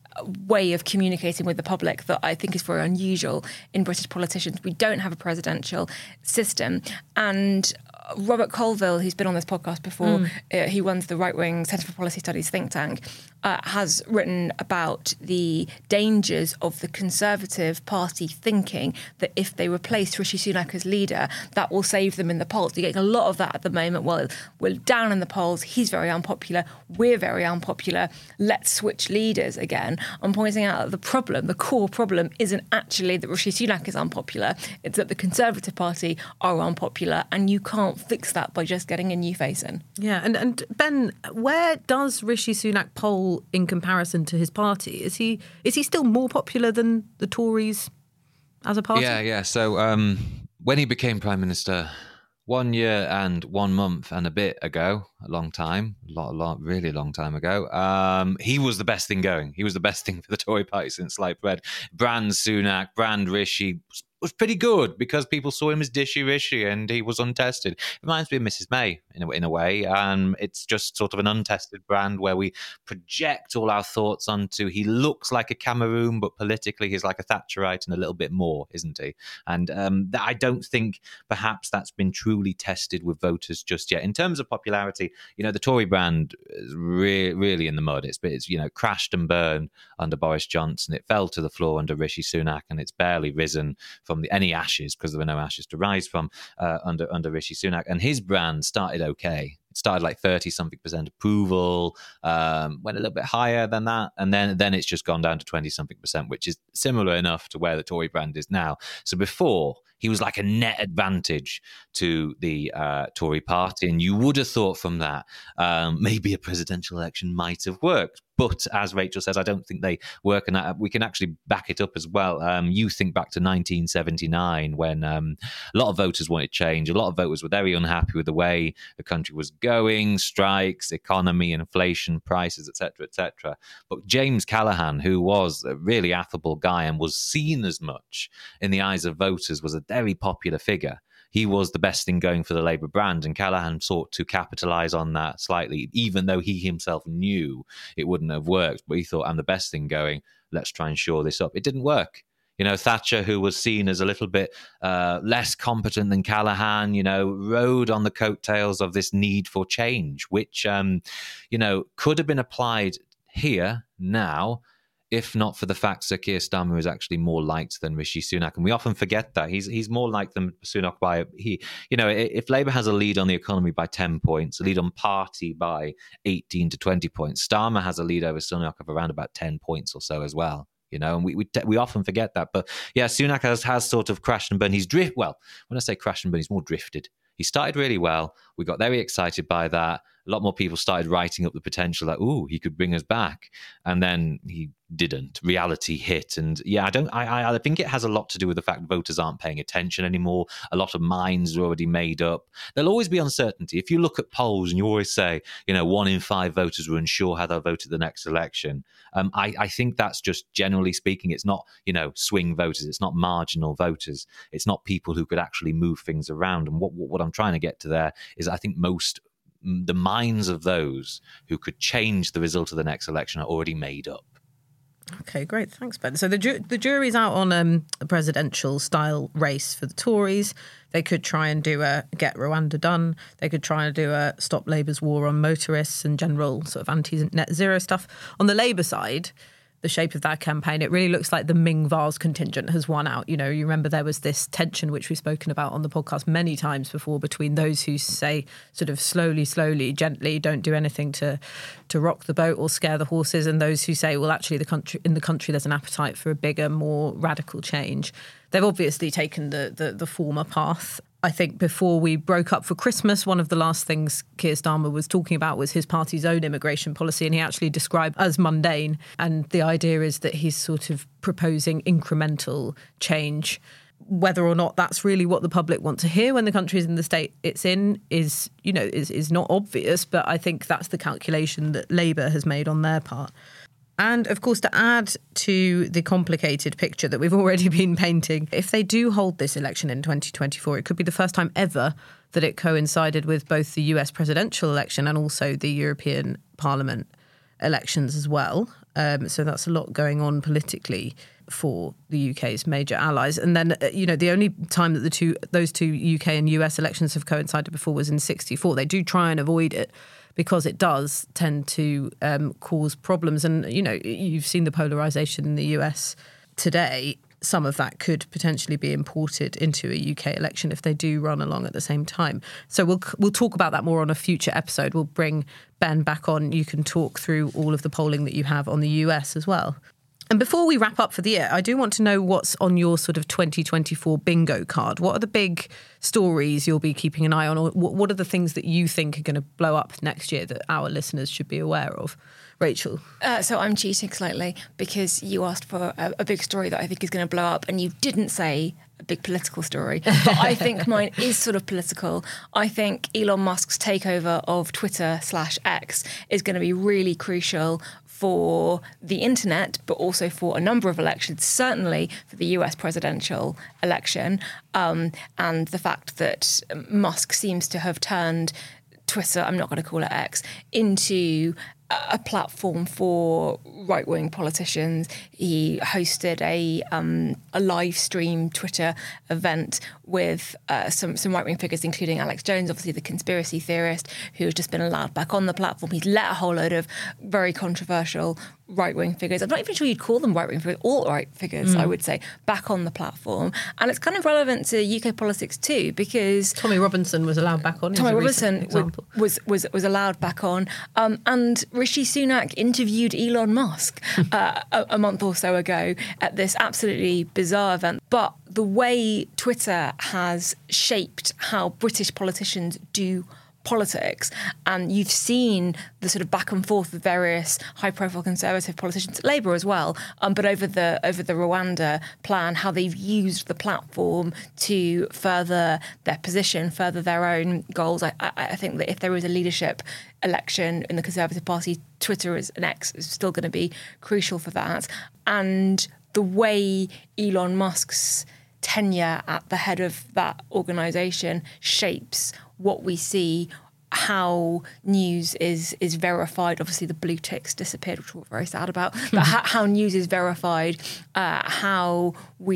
way of communicating with the public that I think is very unusual in British politicians. We don't have a presidential system. And Robert Colville, who's been on this podcast before, he runs the right-wing Centre for Policy Studies think tank, has written about the dangers of the Conservative Party thinking that if they replace Rishi Sunak as leader, that will save them in the polls. You're getting a lot of that at the moment. Well, we're down in the polls. He's very unpopular. We're very unpopular. Let's switch leaders again. I'm pointing out that the problem, the core problem, isn't actually that Rishi Sunak is unpopular. It's that the Conservative Party are unpopular, and you can't fix that by just getting a new face in. Yeah, and Ben, where does Rishi Sunak poll in comparison to his party? Is he still more popular than the Tories as a party? Yeah. So when he became Prime Minister 1 year and 1 month and a bit ago, a long time, really long time ago, he was the best thing going. He was the best thing for the Tory party since sliced bread. Brand Sunak, brand Rishi was pretty good because people saw him as Dishy Rishi and he was untested. It reminds me of Mrs. May in a way. It's just sort of an untested brand where we project all our thoughts onto. He looks like a Cameroon, but politically he's like a Thatcherite and a little bit more, isn't he? And I don't think perhaps that's been truly tested with voters just yet. In terms of popularity, the Tory brand is really in the mud. It's crashed and burned under Boris Johnson. It fell to the floor under Rishi Sunak, and it's barely risen from any ashes, because there were no ashes to rise from under Rishi Sunak. And his brand started okay. It started like 30-something% approval, went a little bit higher than that, and then it's just gone down to 20-something%, which is similar enough to where the Tory brand is now. So before, he was like a net advantage to the Tory party, and you would have thought from that maybe a presidential election might have worked. But as Rachel says, I don't think they work, and we can actually back it up as well. You think back to 1979 when a lot of voters wanted change. A lot of voters were very unhappy with the way the country was going, strikes, economy, inflation, prices, etc., etc. But James Callaghan, who was a really affable guy and was seen as much in the eyes of voters, was a very popular figure. He was the best thing going for the Labour brand, and Callaghan sought to capitalise on that slightly, even though he himself knew it wouldn't have worked. But he thought, I'm the best thing going, let's try and shore this up. It didn't work. Thatcher, who was seen as a little bit less competent than Callaghan, rode on the coattails of this need for change, which, could have been applied here now, if not for the fact Sir Keir Starmer is actually more liked than Rishi Sunak. And we often forget that. He's more liked than Sunak by, if Labour has a lead on the economy by 10 points, a lead on party by 18 to 20 points, Starmer has a lead over Sunak of around about 10 points or so as well. And we often forget that. But yeah, Sunak has sort of crashed and burned. When I say crashed and burned, he's more drifted. He started really well. We got very excited by that. A lot more people started writing up the potential that, he could bring us back. And then he didn't. Reality hit. And yeah, I think it has a lot to do with the fact voters aren't paying attention anymore. A lot of minds are already made up. There'll always be uncertainty. If you look at polls and you always say, 1 in 5 voters were unsure how they'll vote at the next election. I think that's just generally speaking, it's not, swing voters. It's not marginal voters. It's not people who could actually move things around. And what I'm trying to get to there is I think the minds of those who could change the result of the next election are already made up. Okay, great. Thanks, Ben. So the jury's out on a presidential-style race for the Tories. They could try and do a Get Rwanda Done. They could try and do a Stop Labour's War on Motorists and general sort of anti-net zero stuff. On the Labour side, the shape of that campaign, it really looks like the Ming Vase contingent has won out. You know, you remember there was this tension, which we've spoken about on the podcast many times before, between those who say sort of slowly, gently, don't do anything to rock the boat or scare the horses, and those who say, well, actually, in the country there's an appetite for a bigger, more radical change. They've obviously taken the former path. I think before we broke up for Christmas, one of the last things Keir Starmer was talking about was his party's own immigration policy, and he actually described as mundane. And the idea is that he's sort of proposing incremental change. Whether or not that's really what the public want to hear when the country is in the state it's in is not obvious, but I think that's the calculation that Labour has made on their part. And, of course, to add to the complicated picture that we've already been painting, if they do hold this election in 2024, it could be the first time ever that it coincided with both the US presidential election and also the European Parliament elections as well. So that's a lot going on politically for the UK's major allies. And then, the only time that those two UK and US elections have coincided before was in 1964. They do try and avoid it, because it does tend to cause problems. And, you've seen the polarisation in the US today. Some of that could potentially be imported into a UK election if they do run along at the same time. So we'll talk about that more on a future episode. We'll bring Ben back on. You can talk through all of the polling that you have on the US as well. And before we wrap up for the year, I do want to know what's on your sort of 2024 bingo card. What are the big stories you'll be keeping an eye on? Or what are the things that you think are going to blow up next year that our listeners should be aware of? Rachel? So I'm cheating slightly because you asked for a big story that I think is going to blow up, and you didn't say a big political story. But I think mine is sort of political. I think Elon Musk's takeover of Twitter/X is going to be really crucial for the internet, but also for a number of elections, certainly for the US presidential election. And the fact that Musk seems to have turned Twitter, I'm not going to call it X, into a platform for right-wing politicians. He hosted a live stream Twitter event with some right-wing figures, including Alex Jones, obviously the conspiracy theorist, who has just been allowed back on the platform. He's let a whole load of very controversial right-wing figures. I'm not even sure you'd call them right-wing figures, alt-right figures, I would say, back on the platform. And it's kind of relevant to UK politics too, because Tommy Robinson was allowed back on. Tommy Robinson was allowed back on. And Rishi Sunak interviewed Elon Musk a month or so ago at this absolutely bizarre event. But the way Twitter has shaped how British politicians do politics, and you've seen the sort of back and forth with various high-profile Conservative politicians, Labour as well, but over the Rwanda plan, how they've used the platform to further their position, further their own goals. I think that if there is a leadership election in the Conservative Party, Twitter is still going to be crucial for that. And the way Elon Musk's tenure at the head of that organisation shapes what we see, how news is verified. Obviously, the blue ticks disappeared, which we're very sad about. But how news is verified, how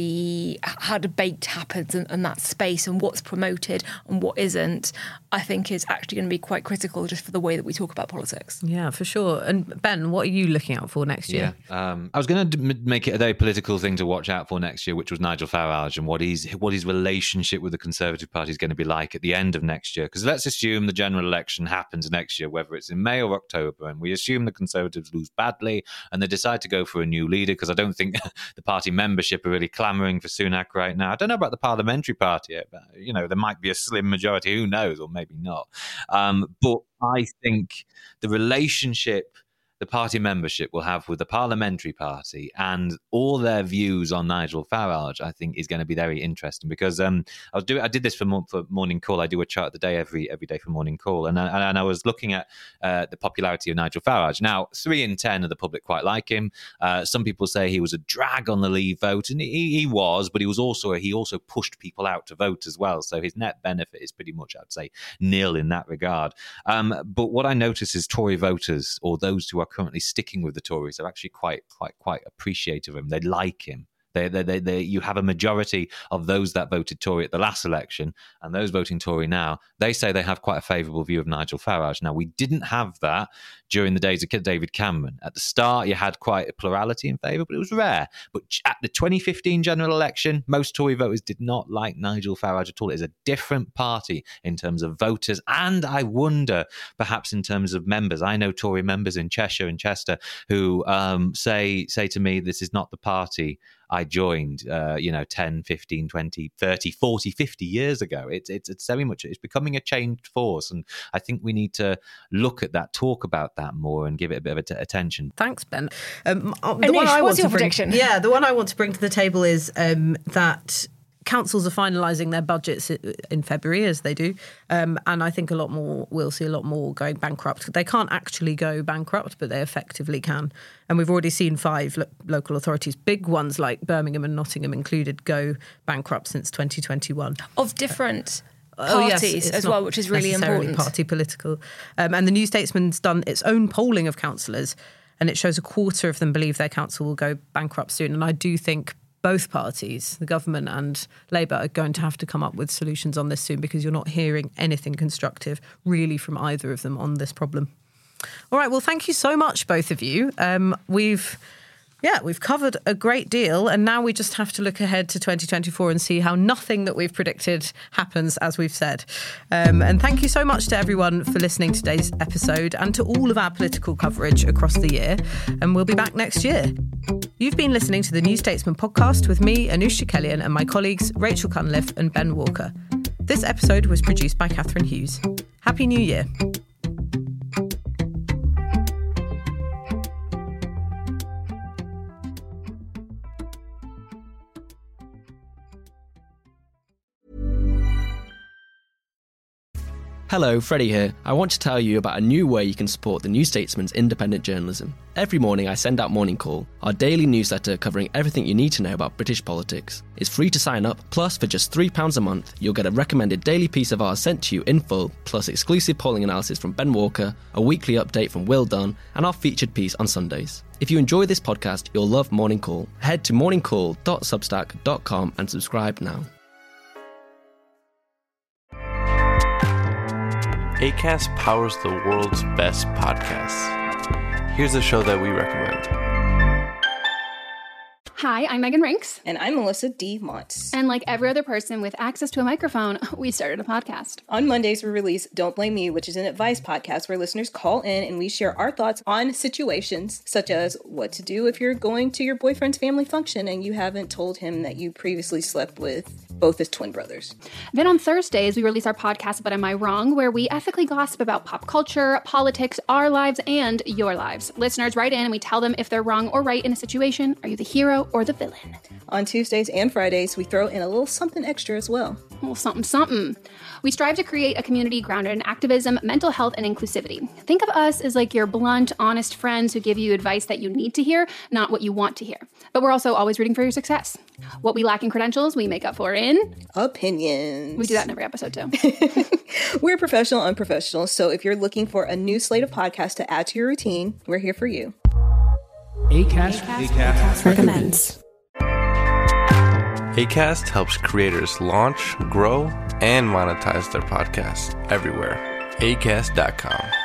debate happens in that space, and what's promoted and what isn't, I think is actually going to be quite critical just for the way that we talk about politics. Yeah, for sure. And Ben, what are you looking out for next year? I was going to make it a very political thing to watch out for next year, which was Nigel Farage and what his relationship with the Conservative Party is going to be like at the end of next year. Because let's assume the general election happens next year, whether it's in May or October, and we assume the Conservatives lose badly and they decide to go for a new leader, because I don't think the party membership are really clamouring for Sunak right now. I don't know about the parliamentary party, but there might be a slim majority, who knows, or maybe not. But I think the relationship the party membership will have with the parliamentary party and all their views on Nigel Farage, I think, is going to be very interesting, because I did this for Morning Call. I do a chart of the day every day for Morning Call, and I was looking at the popularity of Nigel Farage. Now, 3 in 10 of the public quite like him. Some people say he was a drag on the Leave vote, and he was, but he also pushed people out to vote as well. So his net benefit is pretty much, I'd say, nil in that regard. But what I notice is Tory voters, or those who are currently sticking with the Tories are actually quite appreciative of him. They like him. You have a majority of those that voted Tory at the last election and those voting Tory now, they say they have quite a favourable view of Nigel Farage. Now, we didn't have that during the days of David Cameron. At the start, you had quite a plurality in favour, but it was rare. But at the 2015 general election, most Tory voters did not like Nigel Farage at all. It is a different party in terms of voters, and I wonder, perhaps in terms of members. I know Tory members in Cheshire and Chester who say to me, this is not the party I joined, 10, 15, 20, 30, 40, 50 years ago. It's very much, it's becoming a changed force. And I think we need to look at that, talk about that more and give it a bit of attention. Thanks, Ben. What's your prediction? Yeah, the one I want to bring to the table is that councils are finalising their budgets in February, as they do, and I think we'll see a lot more going bankrupt. They can't actually go bankrupt, but they effectively can. And we've already seen 5 local authorities, big ones like Birmingham and Nottingham included, go bankrupt since 2021. Of different parties as well, which is really important. Party political. And the New Statesman's done its own polling of councillors, and it shows a quarter of them believe their council will go bankrupt soon. And I do think both parties, the government and Labour, are going to have to come up with solutions on this soon, because you're not hearing anything constructive really from either of them on this problem. All right, well, thank you so much, both of you. We've covered a great deal, and now we just have to look ahead to 2024 and see how nothing that we've predicted happens, as we've said. And thank you so much to everyone for listening to today's episode and to all of our political coverage across the year. And we'll be back next year. You've been listening to the New Statesman podcast with me, Anoosh Chakelian, and my colleagues Rachel Cunliffe and Ben Walker. This episode was produced by Catherine Hughes. Happy New Year. Hello, Freddie here. I want to tell you about a new way you can support the New Statesman's independent journalism. Every morning I send out Morning Call, our daily newsletter covering everything you need to know about British politics. It's free to sign up, plus for just £3 a month, you'll get a recommended daily piece of ours sent to you in full, plus exclusive polling analysis from Ben Walker, a weekly update from Will Dunn, and our featured piece on Sundays. If you enjoy this podcast, you'll love Morning Call. Head to morningcall.substack.com and subscribe now. Acast powers the world's best podcasts. Here's a show that we recommend. Hi, I'm Megan Rinks. And I'm Melissa D. Montz. And like every other person with access to a microphone, we started a podcast. On Mondays, we release Don't Blame Me, which is an advice podcast where listeners call in and we share our thoughts on situations such as what to do if you're going to your boyfriend's family function and you haven't told him that you previously slept with both his twin brothers. Then on Thursdays, we release our podcast, But Am I Wrong?, where we ethically gossip about pop culture, politics, our lives, and your lives. Listeners write in and we tell them if they're wrong or right in a situation. Are you the hero or the villain? On Tuesdays and Fridays, we throw in a little something extra as well. A little something. We strive to create a community grounded in activism, mental health, and inclusivity. Think of us as like your blunt, honest friends who give you advice that you need to hear, not what you want to hear. But we're also always rooting for your success. What we lack in credentials, we make up for in opinions. We do that in every episode too. We're professional, unprofessional. So if you're looking for a new slate of podcasts to add to your routine, we're here for you. Acast recommends. Acast helps creators launch, grow, and monetize their podcasts everywhere. Acast.com.